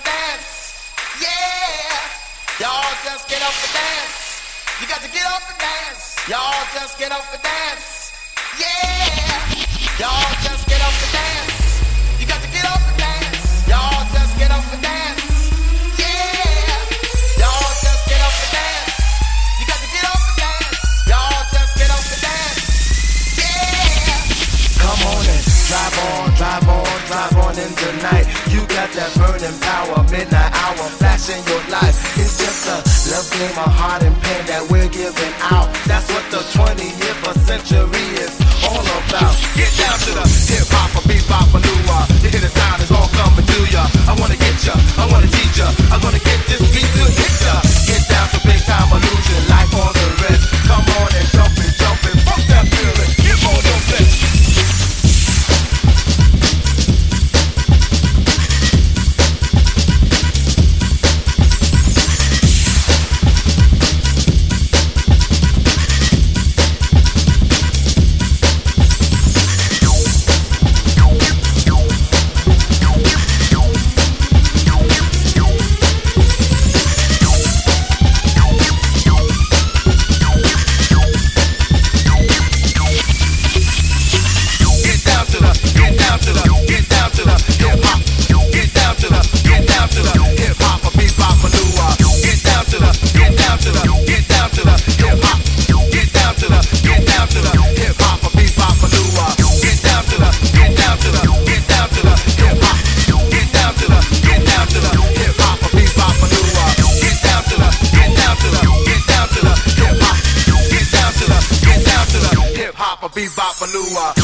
the dance. Yeah, y'all just get up and dance. You got to get up and dance. Y'all just get up and dance. Yeah, y'all just get up and dance. You got to get up and dance. Y'all just get up and dance. Yeah, y'all just get up and dance. You got to get up and dance. Y'all just get up and dance. Yeah. Come on and drive on, drive on, drive on in the night. You got that burning power, midnight hour, flashing your life. It's just a love game of heart and pain that we're giving out. That's what the 20th century is all about. Get down to the hip hop, bebop, lua. You hear the sound, it's all coming to ya. I wanna get ya, I wanna teach ya. I'm gonna get this beat to hit ya. Get down to big time illusion, like all the rest. Come on and jump it, fuck that feeling. Get on your best. Bebop, Malua.